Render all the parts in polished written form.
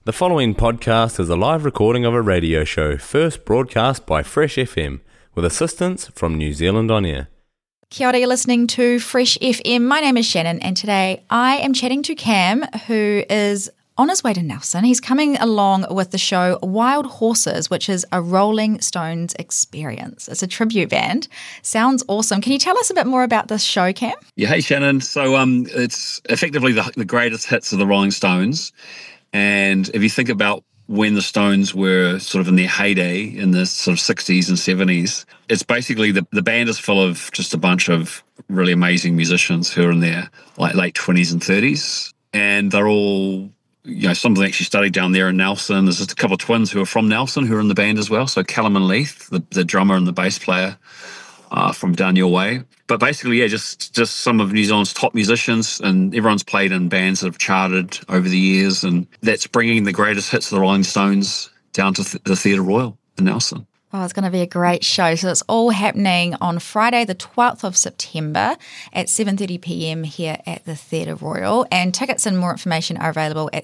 The following podcast is a live recording of a radio show first broadcast by Fresh FM with assistance from New Zealand On Air. Kia ora, you're listening to Fresh FM. My name is Shannon and today I am chatting to Cam, who is on his way to Nelson. He's coming along with the show Wild Horses, which is a Rolling Stones experience. It's a tribute band. Sounds awesome. Can you tell us a bit more about this show, Cam? Yeah, hey Shannon. So it's effectively the greatest hits of the Rolling Stones. And if you think about when the Stones were sort of in their heyday in the sort of 60s and 70s, it's basically the band is full of just a bunch of really amazing musicians who are in their like late 20s and 30s. And they're all, you know, some of them actually studied down there in Nelson. There's just a couple of twins who are from Nelson who are in the band as well. So Callum and Leith, the drummer and the bass player from down your way. But basically, yeah, just some of New Zealand's top musicians, and everyone's played in bands that have charted over the years, and that's bringing the greatest hits of the Rolling Stones down to the Theatre Royal in Nelson. Oh, it's going to be a great show. So it's all happening on Friday, the 12th of September at 7:30pm here at the Theatre Royal. And tickets and more information are available at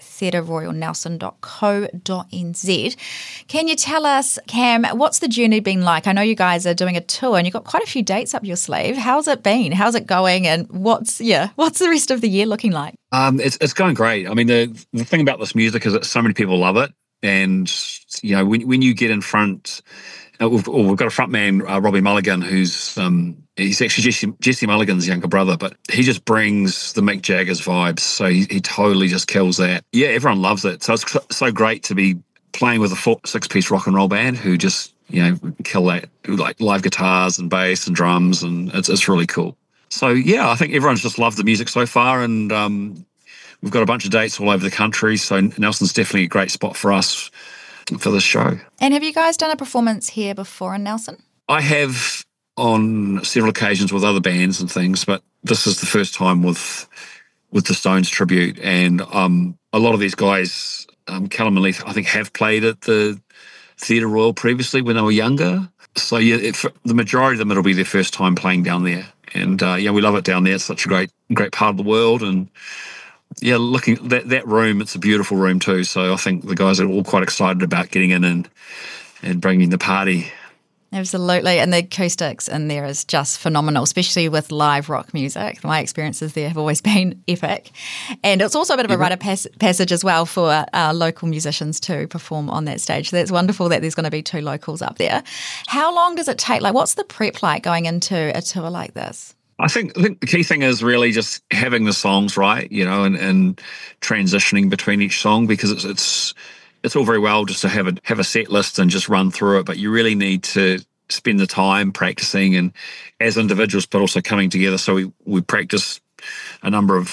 theatreroyalnelson.co.nz. Can you tell us, Cam, what's the journey been like? I know you guys are doing a tour and you've got quite a few dates up your sleeve. How's it been? How's it going? And what's the rest of the year looking like? It's going great. I mean, the thing about this music is that so many people love it. And, you know, when you get in front, we've got a front man, Robbie Mulligan, who's he's actually Jesse Mulligan's younger brother, but he just brings the Mick Jagger's vibes. So he totally just kills that. Yeah, everyone loves it. So it's so great to be playing with a 6-piece rock and roll band who just, you know, kill that, like live guitars and bass and drums, and it's really cool. So yeah, I think everyone's just loved the music so far, and we've got a bunch of dates all over the country, so Nelson's definitely a great spot for us for this show. And have you guys done a performance here before in Nelson? I have on several occasions with other bands and things, but this is the first time with the Stones tribute. And a lot of these guys, Callum and Leith, I think have played at the Theatre Royal previously when they were younger. So yeah, the majority of them, it'll be their first time playing down there. And yeah, we love it down there. It's such a great part of the world. And yeah, looking at that room, it's a beautiful room too. So I think the guys are all quite excited about getting in and bringing the party. Absolutely, and the acoustics in there is just phenomenal, especially with live rock music. My experiences there have always been epic. And it's also a bit of a rite of passage as well for local musicians to perform on that stage. So that's wonderful that there's going to be 2 locals up there. How long does it take? Like, what's the prep like going into a tour like this? I think the key thing is really just having the songs right, you know, and transitioning between each song, because it's all very well just to have a set list and just run through it, but you really need to spend the time practicing, and as individuals, but also coming together. So we practice a number of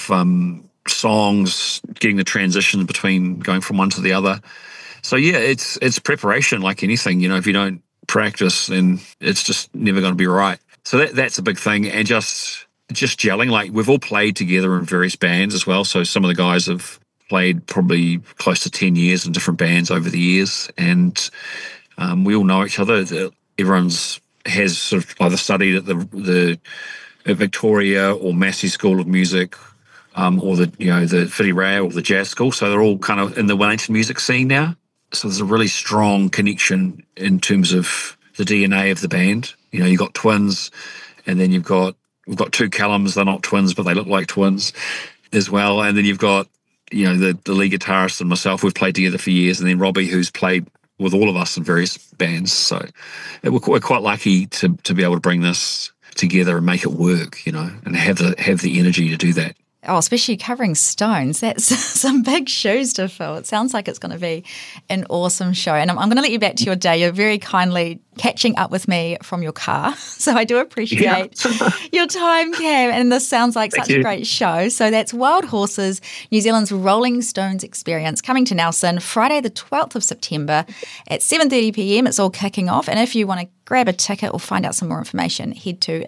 songs, getting the transitions between going from one to the other. So yeah, it's preparation like anything, you know. If you don't practice, then it's just never going to be right. So that's a big thing, and just gelling. Like, we've all played together in various bands as well. So some of the guys have played probably close to 10 years in different bands over the years, and we all know each other. Everyone's has sort of either studied at the Victoria or Massey School of Music, or the Whiti Reo or the Jazz School. So they're all kind of in the Wellington music scene now. So there's a really strong connection in terms of the DNA of the band. You know, you've got twins, and then we've got 2 Callums. They're not twins, but they look like twins as well. And then you've got, you know, the lead guitarist and myself. We've played together for years, and then Robbie, who's played with all of us in various bands. So we're quite lucky to be able to bring this together and make it work, you know, and have the energy to do that. Oh, especially covering Stones. That's some big shoes to fill. It sounds like it's going to be an awesome show. And I'm going to let you back to your day. You're very kindly catching up with me from your car. So I do appreciate your time, Cam. And this sounds like such a great show. So that's Wild Horses, New Zealand's Rolling Stones experience, coming to Nelson Friday the 12th of September at 7:30pm. It's all kicking off. And if you want to grab a ticket or find out some more information, head to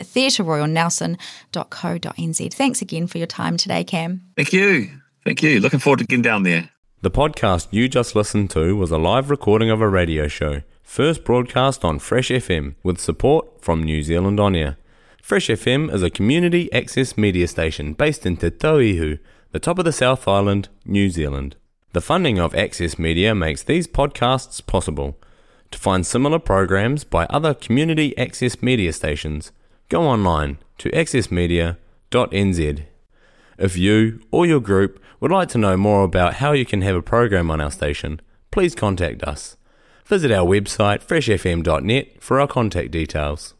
theatreroyalnelson.co.nz. Thanks again for your time today, Cam. Thank you. Looking forward to getting down there. The podcast you just listened to was a live recording of a radio show, first broadcast on Fresh FM with support from New Zealand On Air. Fresh FM is a community access media station based in Te Tauihu, the top of the South Island, New Zealand. The funding of Access Media makes these podcasts possible. To find similar programs by other community access media stations, go online to accessmedia.nz. If you or your group would like to know more about how you can have a program on our station, please contact us. Visit our website freshfm.net for our contact details.